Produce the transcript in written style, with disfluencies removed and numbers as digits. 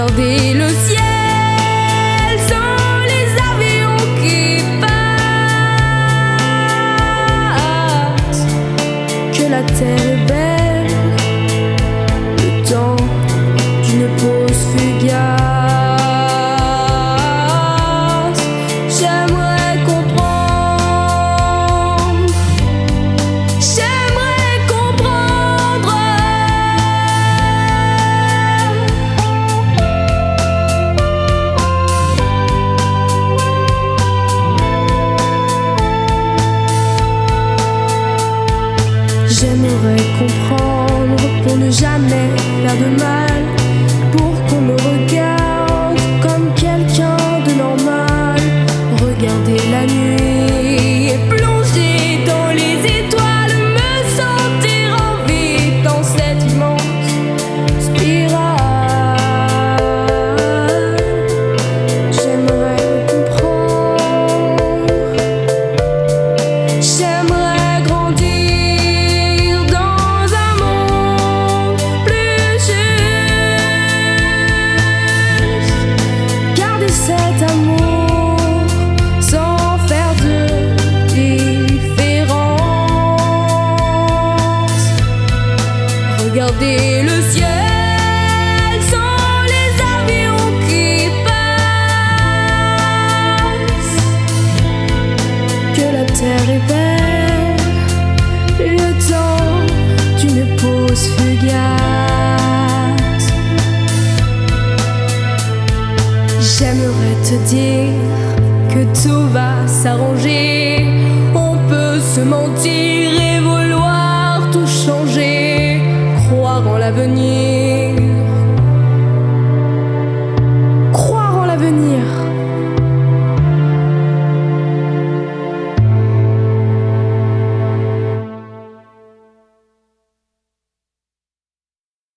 Regarder le ciel sans les avions qui passent. Que la terre est belle, le temps d'une pause fugace. J'aimerais comprendre, j'aimerais comprendre. J'aimerais comprendre pour ne jamais faire de mal, pour qu'on me regarde comme quelqu'un de normal. Regarder la nuit et plonger dans les étoiles, me sentir en vie dans cette immense spirale. J'aimerais comprendre, j'aimerais grandir dans un monde plus juste. Garder cet amour sans faire de différence. Regarder le ciel sans les avions qui passent. Que la terre est belle, le temps d'une pause fugace. J'aimerais te dire que tout va s'arranger, on peut se mentir.